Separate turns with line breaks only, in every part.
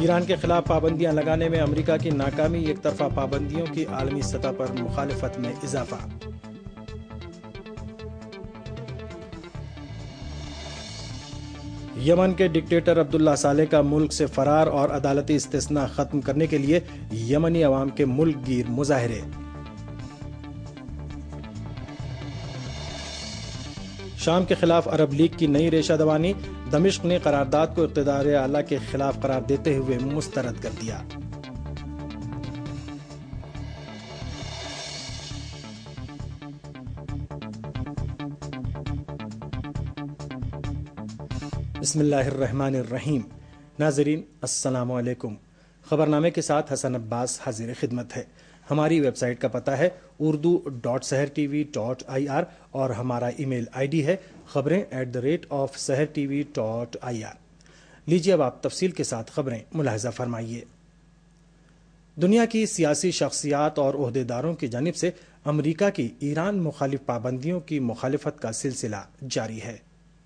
ایران کے خلاف پابندیاں لگانے میں امریکہ کی ناکامی، ایک طرفہ پابندیوں کی عالمی سطح پر مخالفت میں اضافہ۔ یمن کے ڈکٹیٹر عبداللہ صالح کا ملک سے فرار اور عدالتی استثناء ختم کرنے کے لیے یمنی عوام کے ملک گیر مظاہرے۔ شام کے خلاف عرب لیگ کی نئی ریشہ دوانی، دمشق نے قرارداد کو اقتدار اعلیٰ کے خلاف قرار دیتے ہوئے مسترد کر دیا۔ بسم اللہ الرحمن الرحیم۔ ناظرین السلام علیکم۔ خبرنامے کے ساتھ حسن عباس حاضر خدمت ہے۔ ہماری ویب سائٹ کا پتہ ہے urdu.sehrtv.ir اور ہمارا ای میل آئی ڈی ہے خبریں@sehrtv.ir۔ لیجیے اب آپ تفصیل کے ساتھ خبریں ملاحظہ فرمائیے۔ دنیا کی سیاسی شخصیات اور عہدیداروں کی جانب سے امریکہ کی ایران مخالف پابندیوں کی مخالفت کا سلسلہ جاری ہے۔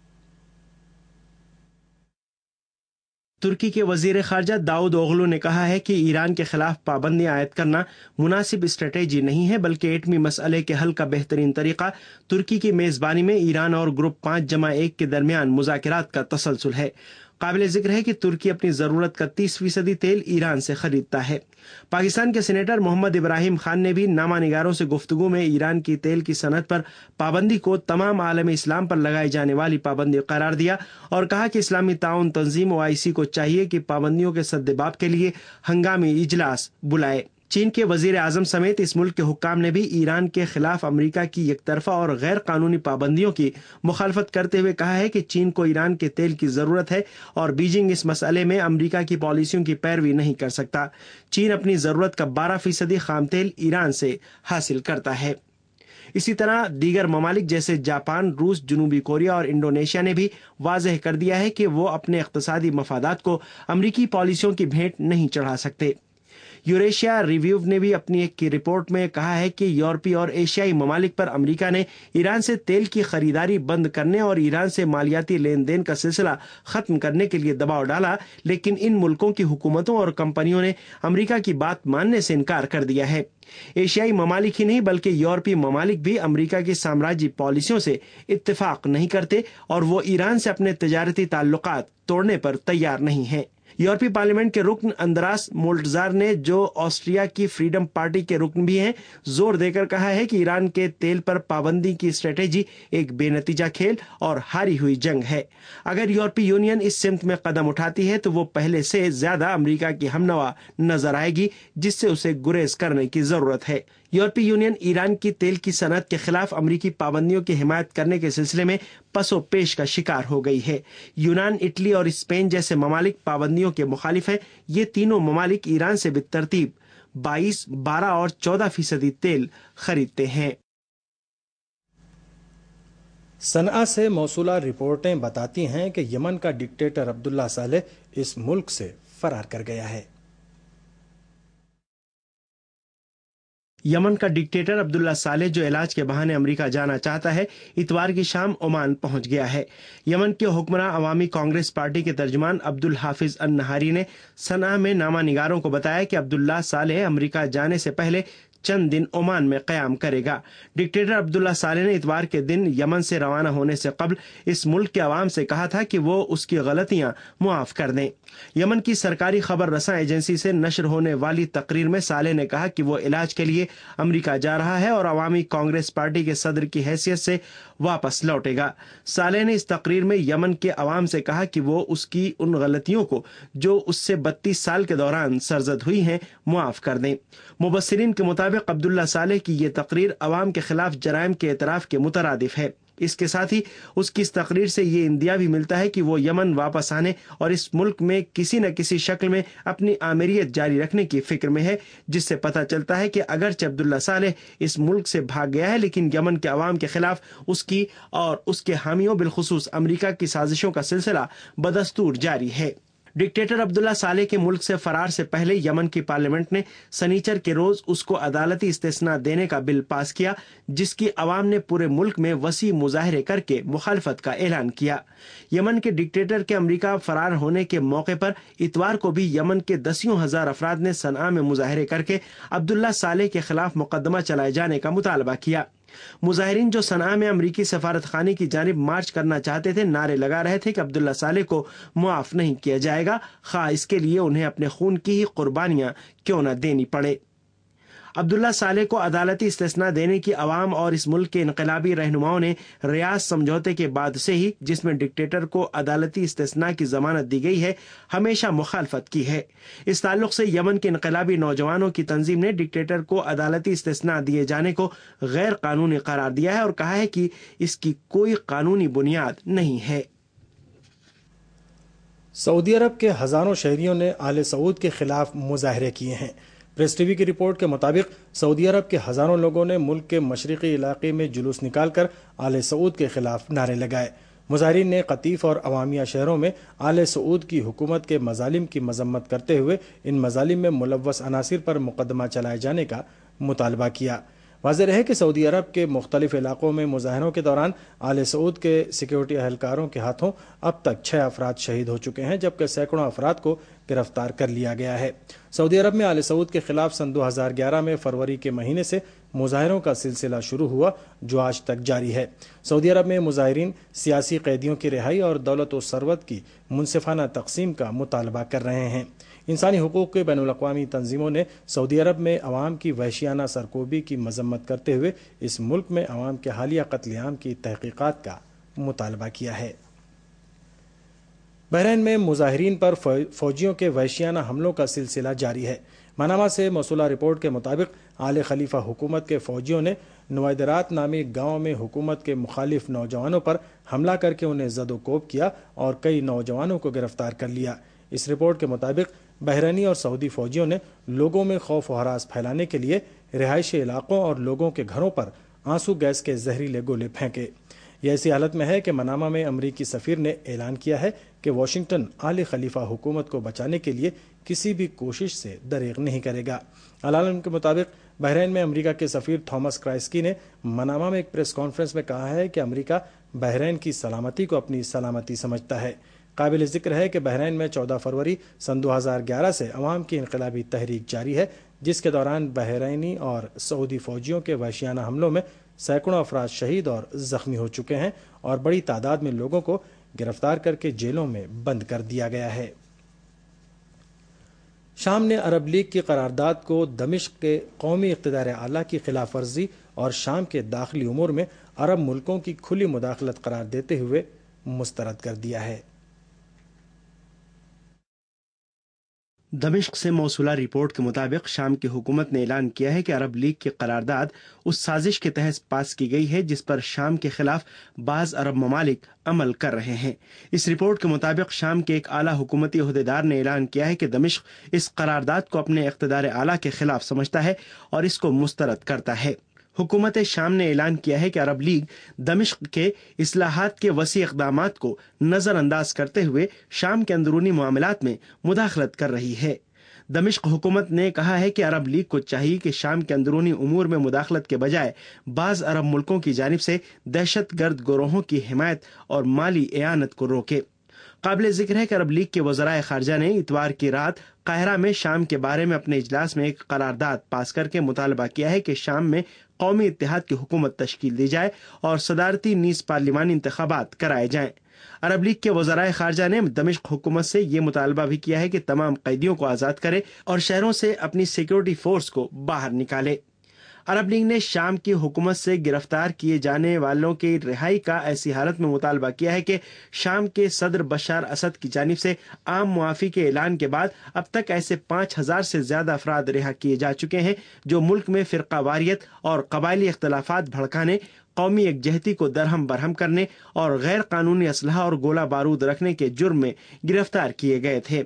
ترکی کے وزیر خارجہ داؤد اوغلو نے کہا ہے کہ ایران کے خلاف پابندیاں عائد کرنا مناسب اسٹریٹجی نہیں ہے، بلکہ ایٹمی مسئلے کے حل کا بہترین طریقہ ترکی کی میزبانی میں ایران اور گروپ 5+1 کے درمیان مذاکرات کا تسلسل ہے۔ قابل ذکر ہے کہ ترکی اپنی ضرورت کا 30% تیل ایران سے خریدتا ہے۔ پاکستان کے سینیٹر محمد ابراہیم خان نے بھی نامہ نگاروں سے گفتگو میں ایران کی تیل کی صنعت پر پابندی کو تمام عالم اسلام پر لگائی جانے والی پابندی قرار دیا اور کہا کہ اسلامی تعاون تنظیم OIC کو چاہیے کہ پابندیوں کے سدباب کے لیے ہنگامی اجلاس بلائے۔ چین کے وزیر اعظم سمیت اس ملک کے حکام نے بھی ایران کے خلاف امریکہ کی یک طرفہ اور غیر قانونی پابندیوں کی مخالفت کرتے ہوئے کہا ہے کہ چین کو ایران کے تیل کی ضرورت ہے اور بیجنگ اس مسئلے میں امریکہ کی پالیسیوں کی پیروی نہیں کر سکتا۔ چین اپنی ضرورت کا 12% خام تیل ایران سے حاصل کرتا ہے۔ اسی طرح دیگر ممالک جیسے جاپان، روس، جنوبی کوریا اور انڈونیشیا نے بھی واضح کر دیا ہے کہ وہ اپنے اقتصادی مفادات کو امریکی پالیسیوں کی بھینٹ نہیں چڑھا سکتے۔ یوریشیا ریویو نے بھی اپنی ایک رپورٹ میں کہا ہے کہ یورپی اور ایشیائی ممالک پر امریکہ نے ایران سے تیل کی خریداری بند کرنے اور ایران سے مالیاتی لین دین کا سلسلہ ختم کرنے کے لیے دباؤ ڈالا، لیکن ان ملکوں کی حکومتوں اور کمپنیوں نے امریکہ کی بات ماننے سے انکار کر دیا ہے۔ ایشیائی ممالک ہی نہیں بلکہ یورپی ممالک بھی امریکہ کی سامراجی پالیسیوں سے اتفاق نہیں کرتے اور وہ ایران سے اپنے تجارتی تعلقات توڑنے پر تیار نہیں ہیں۔ یورپی پارلیمنٹ کے رکن اندراس مولٹزار نے، جو آسٹریا کی فریڈم پارٹی کے رکن بھی ہیں، زور دے کر کہا ہے کہ ایران کے تیل پر پابندی کی اسٹریٹجی ایک بے نتیجہ کھیل اور ہاری ہوئی جنگ ہے۔ اگر یورپی یونین اس سمت میں قدم اٹھاتی ہے تو وہ پہلے سے زیادہ امریکہ کی ہمنوا نظر آئے گی، جس سے اسے گریز کرنے کی ضرورت ہے۔ یورپی یونین ایران کی تیل کی صنعت کے خلاف امریکی پابندیوں کی حمایت کرنے کے سلسلے میں پس و پیش کا شکار ہو گئی ہے۔ یونان، اٹلی اور اسپین جیسے ممالک پابندیوں کے مخالف ہیں۔ یہ تینوں ممالک ایران سے بالترتیب 22%، 12% اور 14% تیل خریدتے ہیں۔
صنعا سے موصولہ رپورٹیں بتاتی ہیں کہ یمن کا ڈکٹیٹر عبداللہ صالح اس ملک سے فرار کر گیا ہے۔
یمن کا ڈکٹیٹر عبداللہ صالح، جو علاج کے بہانے امریکہ جانا چاہتا ہے، اتوار کی شام عمان پہنچ گیا ہے۔ یمن کے حکمراں عوامی کانگریس پارٹی کے ترجمان عبدالحافظ النہاری نے صنعا میں نامہ نگاروں کو بتایا کہ عبداللہ صالح امریکہ جانے سے پہلے چند دن عمان میں قیام کرے گا۔ ڈکٹیٹر عبداللہ صالح نے اتوار کے دن یمن سے روانہ ہونے سے قبل اس ملک کے عوام سے کہا تھا کہ وہ اس کی غلطیاں معاف کر دیں۔ یمن کی سرکاری خبر رساں ایجنسی سے نشر ہونے والی تقریر میں صالح نے کہا کہ وہ علاج کے لیے امریکہ جا رہا ہے اور عوامی کانگریس پارٹی کے صدر کی حیثیت سے واپس لوٹے گا۔ صالح نے اس تقریر میں یمن کے عوام سے کہا کہ وہ اس کی ان غلطیوں کو جو اس سے 32 سال کے دوران سرزد ہوئی ہیں معاف کر دیں۔ مبصرین کے مطابق عبداللہ صالح کی یہ تقریر عوام کے خلاف جرائم کے اعتراف کے مترادف ہے۔ اس کے ساتھ ہی اس کی اس تقریر سے یہ اندیا بھی ملتا ہے کہ وہ یمن واپس آنے اور اس ملک میں کسی نہ کسی شکل میں اپنی آمیریت جاری رکھنے کی فکر میں ہے، جس سے پتہ چلتا ہے کہ اگرچہ عبداللہ صالح اس ملک سے بھاگ گیا ہے، لیکن یمن کے عوام کے خلاف اس کی اور اس کے حامیوں بالخصوص امریکہ کی سازشوں کا سلسلہ بدستور جاری ہے۔ ڈکٹیٹر عبداللہ صالح کے ملک سے فرار سے پہلے یمن کی پارلیمنٹ نے سنیچر کے روز اس کو عدالتی استثناء دینے کا بل پاس کیا، جس کی عوام نے پورے ملک میں وسیع مظاہرے کر کے مخالفت کا اعلان کیا۔ یمن کے ڈکٹیٹر کے امریکہ فرار ہونے کے موقع پر اتوار کو بھی یمن کے دسیوں ہزار افراد نے صنعاء میں مظاہرے کر کے عبداللہ صالح کے خلاف مقدمہ چلائے جانے کا مطالبہ کیا۔ مظاہرین جو صنعاء میں امریکی سفارت خانے کی جانب مارچ کرنا چاہتے تھے، نعرے لگا رہے تھے کہ عبداللہ صالح کو معاف نہیں کیا جائے گا، خواہ اس کے لیے انہیں اپنے خون کی ہی قربانیاں کیوں نہ دینی پڑے۔ عبداللہ صالح کو عدالتی استثناء دینے کی عوام اور اس ملک کے انقلابی رہنماؤں نے ریاض سمجھوتے کے بعد سے ہی، جس میں ڈکٹیٹر کو عدالتی استثناء کی ضمانت دی گئی ہے، ہمیشہ مخالفت کی ہے۔ اس تعلق سے یمن کے انقلابی نوجوانوں کی تنظیم نے ڈکٹیٹر کو عدالتی استثناء دیے جانے کو غیر قانونی قرار دیا ہے اور کہا ہے کہ اس کی کوئی قانونی بنیاد نہیں ہے۔
سعودی عرب کے ہزاروں شہریوں نے آل سعود کے خلاف مظاہرے کیے ہیں۔ پریس ٹی وی کی رپورٹ کے مطابق سعودی عرب کے ہزاروں لوگوں نے ملک کے مشرقی علاقے میں جلوس نکال کر آل سعود کے خلاف نعرے لگائے۔ مظاہرین نے قطیف اور عوامیہ شہروں میں آل سعود کی حکومت کے مظالم کی مذمت کرتے ہوئے ان مظالم میں ملوث عناصر پر مقدمہ چلائے جانے کا مطالبہ کیا۔ واضح رہے کہ سعودی عرب کے مختلف علاقوں میں مظاہروں کے دوران آل سعود کے سیکیورٹی اہلکاروں کے ہاتھوں اب تک 6 افراد شہید ہو چکے ہیں، جبکہ سینکڑوں افراد کو گرفتار کر لیا گیا ہے۔ سعودی عرب میں آل سعود کے خلاف سن 2011 میں فروری کے مہینے سے مظاہروں کا سلسلہ شروع ہوا، جو آج تک جاری ہے۔ سعودی عرب میں مظاہرین سیاسی قیدیوں کی رہائی اور دولت و ثروت کی منصفانہ تقسیم کا مطالبہ کر رہے ہیں۔ انسانی حقوق کے بین الاقوامی تنظیموں نے سعودی عرب میں عوام کی وحشیانہ سرکوبی کی مذمت کرتے ہوئے اس ملک میں عوام کے حالیہ قتل عام کی تحقیقات کا مطالبہ کیا ہے۔ بحرین میں مظاہرین پر فوجیوں کے وحشیانہ حملوں کا سلسلہ جاری ہے۔ منامہ سے موصولہ رپورٹ کے مطابق آل خلیفہ حکومت کے فوجیوں نے نویدرات نامی گاؤں میں حکومت کے مخالف نوجوانوں پر حملہ کر کے انہیں زد و کوب کیا اور کئی نوجوانوں کو گرفتار کر لیا۔ اس رپورٹ کے مطابق بحرینی اور سعودی فوجیوں نے لوگوں میں خوف و ہراس پھیلانے کے لیے رہائشی علاقوں اور لوگوں کے گھروں پر آنسو گیس کے زہریلے گولے پھینکے۔ یہ ایسی حالت میں ہے کہ منامہ میں امریکی سفیر نے اعلان کیا ہے کہ واشنگٹن آل خلیفہ حکومت کو بچانے کے لیے کسی بھی کوشش سے دریغ نہیں کرے گا۔ اعلان کے مطابق بحرین میں امریکہ کے سفیر تھامس کرائسکی نے منامہ میں ایک پریس کانفرنس میں کہا ہے کہ امریکہ بحرین کی سلامتی کو اپنی سلامتی سمجھتا ہے۔ قابل ذکر ہے کہ بحرین میں 14 فروری سن 2011 سے عوام کی انقلابی تحریک جاری ہے، جس کے دوران بحرینی اور سعودی فوجیوں کے وحشیانہ حملوں میں سینکڑوں افراد شہید اور زخمی ہو چکے ہیں اور بڑی تعداد میں لوگوں کو گرفتار کر کے جیلوں میں بند کر دیا گیا ہے۔ شام نے عرب لیگ کی قرارداد کو دمشق کے قومی اقتدار اعلیٰ کی خلاف ورزی اور شام کے داخلی امور میں عرب ملکوں کی کھلی مداخلت قرار دیتے ہوئے مسترد کر دیا ہے۔
دمشق سے موصولہ رپورٹ کے مطابق شام کی حکومت نے اعلان کیا ہے کہ عرب لیگ کی قرارداد اس سازش کے تحت پاس کی گئی ہے جس پر شام کے خلاف بعض عرب ممالک عمل کر رہے ہیں۔ اس رپورٹ کے مطابق شام کے ایک اعلیٰ حکومتی عہدیدار نے اعلان کیا ہے کہ دمشق اس قرارداد کو اپنے اقتدار اعلیٰ کے خلاف سمجھتا ہے اور اس کو مسترد کرتا ہے۔ حکومت شام نے اعلان کیا ہے کہ عرب لیگ دمشق کے اصلاحات کے وسیع اقدامات کو نظر انداز کرتے ہوئے شام کے اندرونی معاملات میں مداخلت کر رہی ہے۔ دمشق حکومت نے کہا ہے کہ عرب لیگ کو چاہیے کہ شام کے اندرونی امور میں مداخلت کے بجائے بعض عرب ملکوں کی جانب سے دہشت گرد گروہوں کی حمایت اور مالی اعانت کو روکے۔ قابل ذکر ہے کہ عرب لیگ کے وزرائے خارجہ نے اتوار کی رات قاہرہ میں شام کے بارے میں اپنے اجلاس میں ایک قرارداد پاس کر کے مطالبہ کیا ہے کہ شام میں قومی اتحاد کی حکومت تشکیل دی جائے اور صدارتی نیز پارلیمانی انتخابات کرائے جائیں۔ عرب لیگ کے وزرائے خارجہ نے دمشق حکومت سے یہ مطالبہ بھی کیا ہے کہ تمام قیدیوں کو آزاد کرے اور شہروں سے اپنی سیکیورٹی فورس کو باہر نکالے۔ عرب لیگ نے شام کی حکومت سے گرفتار کیے جانے والوں کی رہائی کا ایسی حالت میں مطالبہ کیا ہے کہ شام کے صدر بشار اسد کی جانب سے عام معافی کے اعلان کے بعد اب تک ایسے 5000 سے زیادہ افراد رہا کیے جا چکے ہیں جو ملک میں فرقہ واریت اور قبائلی اختلافات بھڑکانے، قومی یکجہتی کو درہم برہم کرنے اور غیر قانونی اسلحہ اور گولہ بارود رکھنے کے جرم میں گرفتار کیے گئے تھے۔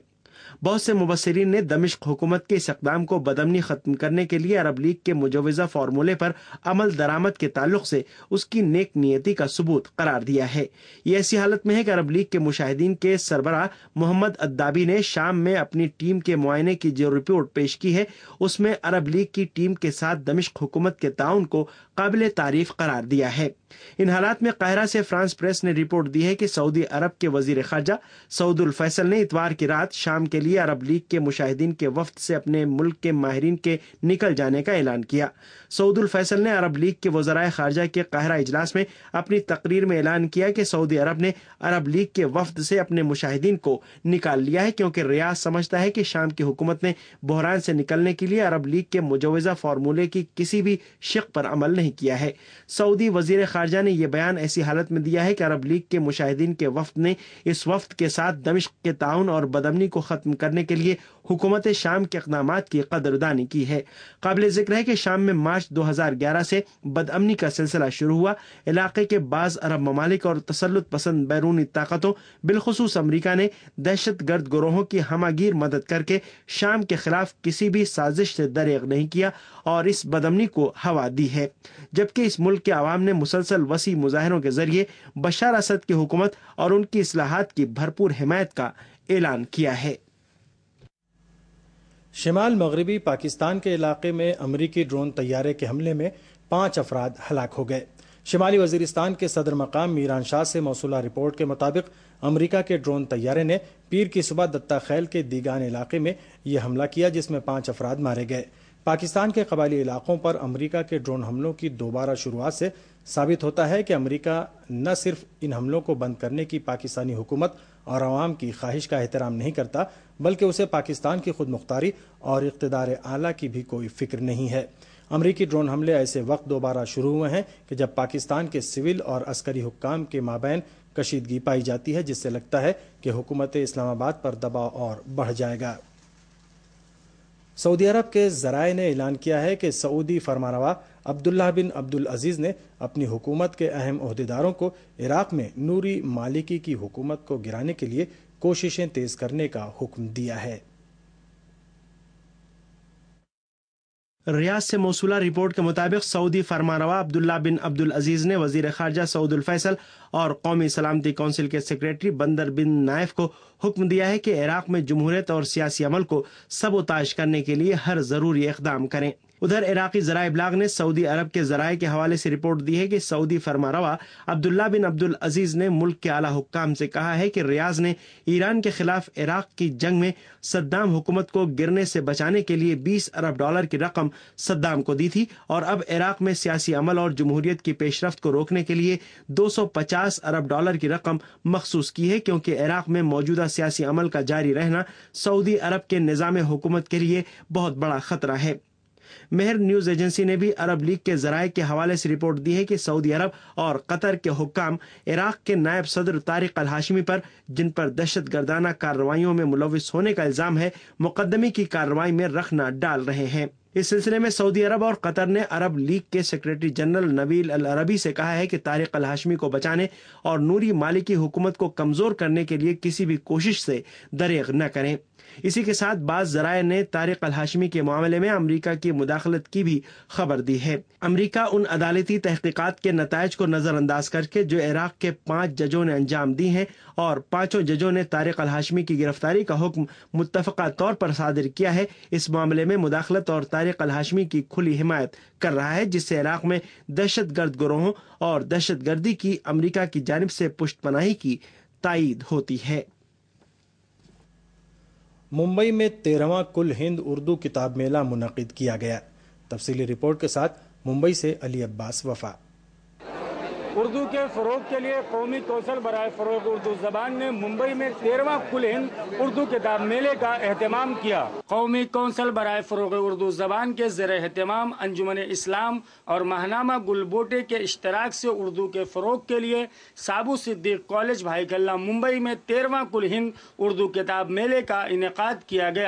بہت سے مبصرین نے دمشق حکومت کے اس اقدام کو بدامنی ختم کرنے کے لیے عرب لیگ کے مجوزہ فارمولے پر عمل درآمد کے تعلق سے اس کی نیک نیتی کا ثبوت قرار دیا ہے۔ یہ ایسی حالت میں ہے کہ عرب لیگ کے مشاہدین کے سربراہ محمد الدابی نے شام میں اپنی ٹیم کے معائنے کی جو رپورٹ پیش کی ہے اس میں عرب لیگ کی ٹیم کے ساتھ دمشق حکومت کے تعاون کو قابل تعریف قرار دیا ہے۔ ان حالات میں قاہرہ سے فرانس پریس نے رپورٹ دی ہے کہ سعودی عرب کے وزیر خارجہ سعود الفیصل نے اتوار کی رات شام کے لیے عرب لیگ کے مشاہدین کے وفد سے اپنے ملک کے ماہرین کے نکل جانے کا اعلان کیا۔ سعود الفیصل نے عرب لیگ کے وزرائے خارجہ کے قاہرہ اجلاس میں اپنی تقریر میں اعلان کیا کہ سعودی عرب نے عرب لیگ کے وفد سے اپنے مشاہدین کو نکال لیا ہے کیونکہ ریاض سمجھتا ہے کہ شام کی حکومت نے بحران سے نکلنے کے لیے عرب لیگ کے مجوزہ فارمولے کی کسی بھی شق پر عمل نہیں کیا ہے۔ سعودی وزیر خارجہ نے یہ بیان ایسی حالت میں دیا ہے کہ عرب لیگ کے مشاہدین کے وفد نے اس وفد کے ساتھ دمشق کے تعاون اور بدامنی کو ختم کرنے کے لیے حکومت شام کے اقدامات کی قدردانی کی ہے۔ قابل ذکر ہے کہ شام میں مارچ 2011 سے بدامنی کا سلسلہ شروع ہوا۔ علاقے کے بعض عرب ممالک اور تسلط پسند بیرونی طاقتوں بالخصوص امریکہ نے دہشت گرد گروہوں کی ہمہ گیر مدد کر کے شام کے خلاف کسی بھی سازش سے دریغ نہیں کیا اور اس بدامنی کو ہوا دی ہے، جبکہ اس ملک کے عوام نے مسلسل وسیع مظاہروں کے ذریعے بشار اسد کی حکومت اور ان کی اصلاحات کی بھرپور حمایت کا اعلان کیا ہے۔
شمال مغربی پاکستان کے علاقے میں امریکی ڈرون طیارے کے حملے میں 5 افراد ہلاک ہو گئے۔ شمالی وزیرستان کے صدر مقام میران شاہ سے موصولہ رپورٹ کے مطابق امریکہ کے ڈرون طیارے نے پیر کی صبح دتہ خیل کے دیگان علاقے میں یہ حملہ کیا جس میں 5 افراد مارے گئے۔ پاکستان کے قبائلی علاقوں پر امریکہ کے ڈرون حملوں کی دوبارہ شروعات سے ثابت ہوتا ہے کہ امریکہ نہ صرف ان حملوں کو بند کرنے کی پاکستانی حکومت اور عوام کی خواہش کا احترام نہیں کرتا بلکہ اسے پاکستان کی خود مختاری اور اقتدار اعلیٰ کی بھی کوئی فکر نہیں ہے۔ امریکی ڈرون حملے ایسے وقت دوبارہ شروع ہوئے ہیں کہ جب پاکستان کے سول اور عسکری حکام کے مابین کشیدگی پائی جاتی ہے، جس سے لگتا ہے کہ حکومت اسلام آباد پر دباؤ اور بڑھ جائے گا۔ سعودی عرب کے ذرائع نے اعلان کیا ہے کہ سعودی فرمانروا عبداللہ بن عبدالعزیز نے اپنی حکومت کے اہم عہدیداروں کو عراق میں نوری مالکی کی حکومت کو گرانے کے لیے کوششیں تیز کرنے کا حکم دیا ہے۔
ریاض سے موصولہ رپورٹ کے مطابق سعودی فرمانروا عبداللہ بن عبدالعزیز نے وزیر خارجہ سعود الفیصل اور قومی سلامتی کونسل کے سیکریٹری بندر بن نائف کو حکم دیا ہے کہ عراق میں جمہوریت اور سیاسی عمل کو سبوتاژ کرنے کے لیے ہر ضروری اقدام کریں۔ ادھر عراقی ذرائع ابلاغ نے سعودی عرب کے ذرائع کے حوالے سے رپورٹ دی ہے کہ سعودی فرمانروا عبداللہ بن عبدالعزیز نے ملک کے اعلیٰ حکام سے کہا ہے کہ ریاض نے ایران کے خلاف عراق کی جنگ میں صدام حکومت کو گرنے سے بچانے کے لیے $20 ارب کی رقم صدام کو دی تھی اور اب عراق میں سیاسی عمل اور جمہوریت کی پیش رفت کو روکنے کے لیے $250 ارب کی رقم مخصوص کی ہے، کیونکہ عراق میں موجودہ سیاسی عمل کا جاری رہنا سعودی عرب کے نظام حکومت کے لیے بہت بڑا خطرہ ہے۔ مہر نیوز ایجنسی نے بھی عرب لیگ کے ذرائع کے حوالے سے رپورٹ دی ہے کہ سعودی عرب اور قطر کے حکام عراق کے نائب صدر طارق الہاشمی پر، جن پر دہشت گردانہ کارروائیوں میں ملوث ہونے کا الزام ہے، مقدمے کی کارروائی میں رخنہ ڈال رہے ہیں۔ اس سلسلے میں سعودی عرب اور قطر نے عرب لیگ کے سیکریٹری جنرل نبیل العربی سے کہا ہے کہ طارق الہاشمی کو بچانے اور نوری مالکی حکومت کو کمزور کرنے کے لیے کسی بھی کوشش سے دریغ نہ کریں۔ اسی کے ساتھ بعض ذرائع نے طارق الہاشمی کے معاملے میں امریکہ کی مداخلت کی بھی خبر دی ہے۔ امریکہ ان عدالتی تحقیقات کے نتائج کو نظر انداز کر کے جو عراق کے 5 ججوں نے انجام دی ہیں اور 5 ججوں نے طارق الہاشمی کی گرفتاری کا حکم متفقہ طور پر صادر کیا ہے، اس معاملے میں مداخلت اور طارق الہاشمی کی کھلی حمایت کر رہا ہے، جس سے عراق میں دہشت گرد گروہوں اور دہشت گردی کی امریکہ کی جانب سے پشت پناہی کی تائید ہوتی ہے۔
ممبئی میں 13واں کل ہند اردو کتاب میلہ منعقد کیا گیا۔ تفصیلی رپورٹ کے ساتھ ممبئی سے علی عباس وفا۔
اردو کے فروغ کے لیے قومی کونسل برائے فروغ اردو زبان نے ممبئی میں 13واں کل ہند اردو کتاب میلے کا اہتمام کیا۔ قومی کونسل برائے فروغ اردو زبان کے زیر اہتمام انجمن اسلام اور ماہنامہ گل بوٹے کے اشتراک سے اردو کے فروغ کے لیے سابو صدیق کالج بھائی کلہ ممبئی میں 13واں کل ہند اردو کتاب میلے کا انعقاد کیا گیا۔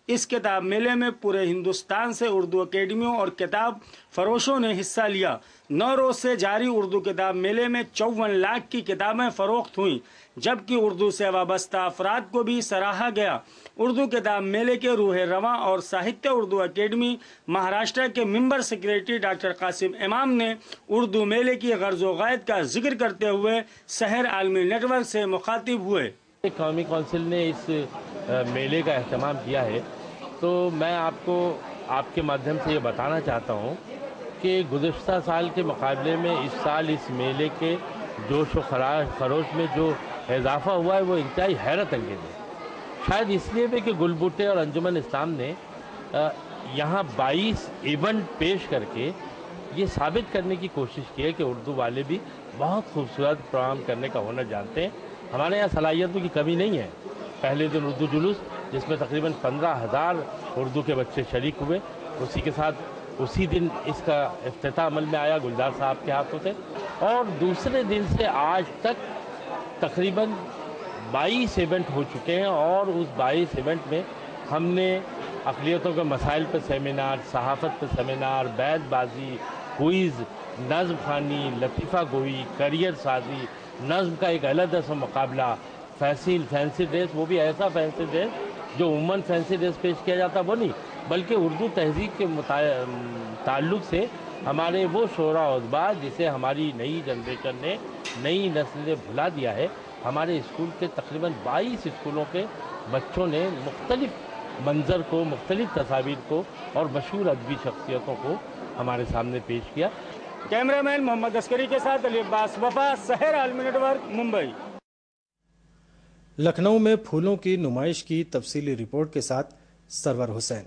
اس کتاب میلے میں پورے ہندوستان سے اردو اکیڈمیوں اور کتاب فروشوں نے حصہ لیا۔ 9 روز سے جاری اردو کتاب میلے میں 54 لاکھ کی کتابیں فروخت ہوئیں، جبکہ اردو سے وابستہ افراد کو بھی سراہا گیا۔ اردو کتاب میلے کے روح رواں اور ساہتیہ اردو اکیڈمی مہاراشٹر کے ممبر سیکریٹری ڈاکٹر قاسم امام نے اردو میلے کی غرض و غایت کا ذکر کرتے ہوئے سحر عالمی نیٹ ورک سے مخاطب ہوئے۔
قومی کونسل نے اس میلے کا اہتمام کیا ہے، تو میں آپ کو آپ کے مادھیم سے یہ بتانا چاہتا ہوں کہ گزشتہ سال کے مقابلے میں اس سال اس میلے کے جوش و خروش میں جو اضافہ ہوا ہے وہ انتہائی حیرت انگیز ہے۔ شاید اس لیے بھی کہ گل بوٹے اور انجمن اسلام نے یہاں 22 ایونٹ پیش کر کے یہ ثابت کرنے کی کوشش کی ہے کہ اردو والے بھی بہت خوبصورت پروگرام کرنے کا ہنر جانتے ہیں۔ ہمارے یہاں صلاحیتوں کی کمی نہیں ہے۔ پہلے دن اردو جلوس جس میں تقریباً 15,000 اردو کے بچے شریک ہوئے، اسی کے ساتھ اسی دن اس کا افتتاح عمل میں آیا گلزار صاحب کے ہاتھوں سے، اور دوسرے دن سے آج تک تقریباً 22 ایونٹ ہو چکے ہیں، اور اس 22 ایونٹ میں ہم نے اقلیتوں کے مسائل پہ سیمینار، صحافت پہ سیمینار، بیت بازی، کوئز، نظم خوانی، لطیفہ گوئی، کریئر سازی، نظم کا ایک الگ ایسا مقابلہ، فینسی ڈریس، وہ بھی ایسا فینسی ڈریس جو عموماً فینسی ڈریس پیش کیا جاتا وہ نہیں، بلکہ اردو تہذیب کے تعلق سے ہمارے وہ شعراء و ادباء جسے ہماری نئی جنریشن نے، نئی نسل نے بھلا دیا ہے۔ ہمارے اسکول کے تقریباً 22 اسکولوں کے بچوں نے مختلف منظر کو، مختلف تصاویر کو اور مشہور ادبی شخصیتوں کو ہمارے سامنے پیش کیا۔
کیمرہ مین محمد عسکری کے ساتھ علی عباس وفا، سحر عالمی نیٹ ورک، ممبئی۔
لکھنؤ میں پھولوں کی نمائش کی تفصیلی رپورٹ کے ساتھ سرور حسین۔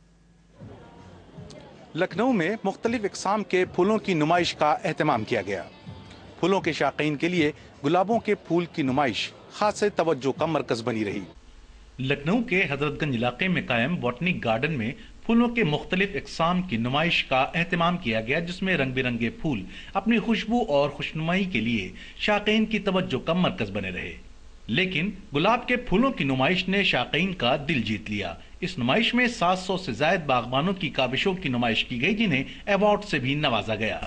لکھنؤ میں مختلف اقسام کے پھولوں کی نمائش کا اہتمام کیا گیا۔ پھولوں کے شائقین کے لیے گلابوں کے پھول کی نمائش خاص توجہ کا مرکز بنی رہی۔
لکھنؤ کے حضرت گنج علاقے میں قائم بوٹنک گارڈن میں پھولوں کے مختلف اقسام کی نمائش کا اہتمام کیا گیا، جس میں رنگ برنگے پھول اپنی خوشبو اور خوشنمائی کے لیے شائقین کی توجہ کا مرکز بنے رہے۔ لیکن گلاب کے پھولوں کی نمائش نے شائقین کا دل جیت لیا۔ اس نمائش میں 700 سے زائد باغبانوں کی کاوشوں کی نمائش کی گئی، جنہیں ایوارڈ سے بھی نوازا گیا۔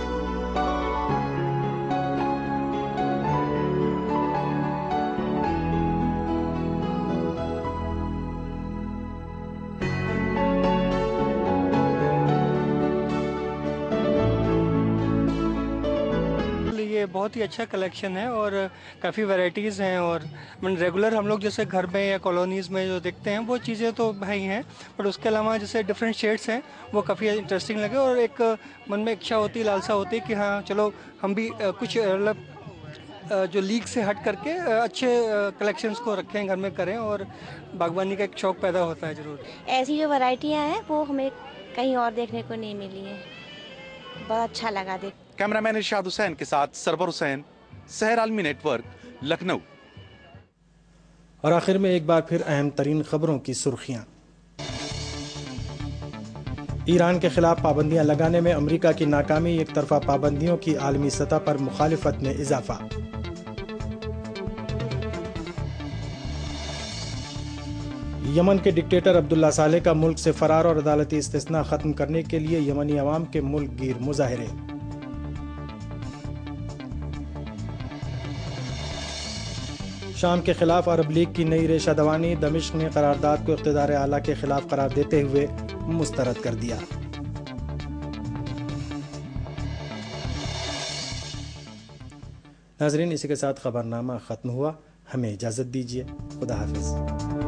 بہت ہی اچھا کلیکشن ہے اور کافی ویرائٹیز ہیں، اور ریگولر ہم لوگ جیسے گھر میں یا کالونیز میں جو دیکھتے ہیں وہ چیزیں تو بھائی ہیں، بٹ اس کے علاوہ جیسے ڈفرینٹ شیڈس ہیں وہ کافی انٹرسٹنگ لگے، اور ایک من میں اکشا ہوتی ہے، لالسا ہوتی ہے کہ ہاں چلو ہم بھی کچھ جو لیگ سے ہٹ کر کے اچھے کلیکشنز کو رکھیں، گھر میں کریں، اور باغبانی کا ایک شوق پیدا ہوتا ہے ضرور۔
ایسی جو ورائٹیاں ہیں وہ ہمیں کہیں اور دیکھنے کو نہیں ملی ہیں، بہت اچھا لگا دیکھ۔
کیمرہ مین ارشاد حسین کے ساتھ سرور حسین، سحر عالمی نیٹ ورک، لکھنؤ۔
اور آخر میں ایک بار پھر اہم ترین خبروں کی سرخیاں۔ ایران کے خلاف پابندیاں لگانے میں امریکہ کی ناکامی، ایک طرفہ پابندیوں کی عالمی سطح پر مخالفت میں اضافہ۔ یمن کے ڈکٹیٹر عبداللہ صالح کا ملک سے فرار اور عدالتی استثناء ختم کرنے کے لیے یمنی عوام کے ملک گیر مظاہرے۔ شام کے خلاف عرب لیگ کی نئی ریشہ دوانی، دمشق نے قرارداد کو اقتدار اعلیٰ کے خلاف قرار دیتے ہوئے مسترد کر دیا۔ ناظرین، اسی کے ساتھ خبرنامہ ختم ہوا، ہمیں اجازت دیجیے، خدا حافظ۔